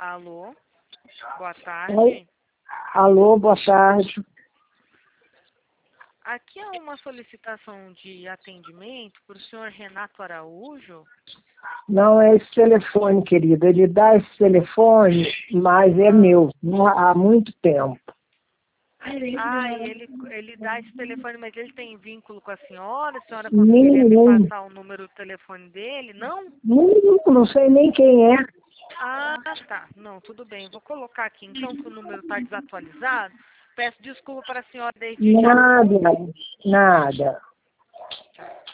Alô, boa Oi. tarde. Alô, boa tarde. Aqui é uma solicitação de atendimento para o senhor Renato Araújo. Não é esse telefone, querido. Ele dá esse telefone, mas é meu, há muito tempo. Ele dá esse telefone, mas ele tem vínculo com a senhora? A senhora conseguiria me Nenhum. passar o número do telefone dele? Não? Não sei nem quem é. Ah, tá. Não, tudo bem. Vou colocar aqui então que o número está desatualizado. Peço desculpa para a senhora desde já. Nada, nada.